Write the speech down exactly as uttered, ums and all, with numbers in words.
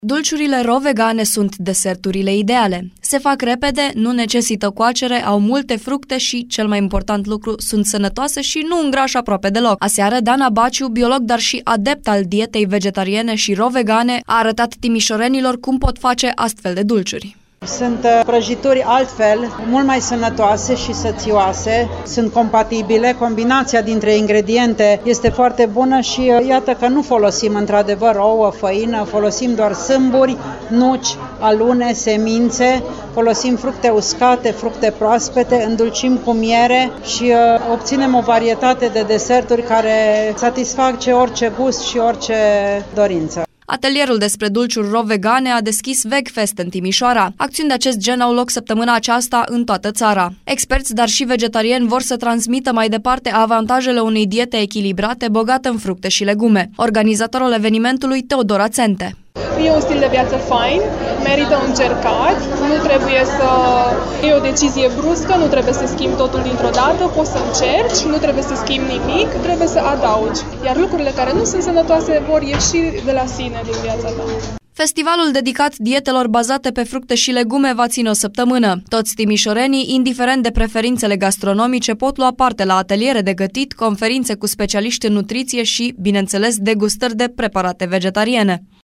Dulciurile ro-vegane sunt deserturile ideale. Se fac repede, nu necesită coacere, au multe fructe și, cel mai important lucru, sunt sănătoase și nu îngrașă aproape deloc. Aseară, Dana Baciu, biolog, dar și adept al dietei vegetariene și ro-vegane, a arătat timișorenilor cum pot face astfel de dulciuri. Sunt prăjituri altfel, mult mai sănătoase și sățioase, sunt compatibile, combinația dintre ingrediente este foarte bună și iată că nu folosim într-adevăr ouă, făină, folosim doar sâmburi, nuci, alune, semințe, folosim fructe uscate, fructe proaspete, îndulcim cu miere și obținem o varietate de deserturi care satisface orice gust și orice dorință. Atelierul despre dulciuri ro-vegane a deschis VegFest în Timișoara. Acțiuni de acest gen au loc săptămâna aceasta în toată țara. Experți, dar și vegetariani vor să transmită mai departe avantajele unei diete echilibrate, bogate în fructe și legume. Organizatorul evenimentului, Teodora Țente. E un stil de viață fain, merită încercat, nu trebuie să iei o decizie bruscă, nu trebuie să schimbi totul dintr-o dată, poți să încerci, nu trebuie să schimbi nimic, trebuie să adaugi. Iar lucrurile care nu sunt sănătoase vor ieși de la sine din viața ta. Festivalul dedicat dietelor bazate pe fructe și legume va ține o săptămână. Toți timișorenii, indiferent de preferințele gastronomice, pot lua parte la ateliere de gătit, conferințe cu specialiști în nutriție și, bineînțeles, degustări de preparate vegetariene.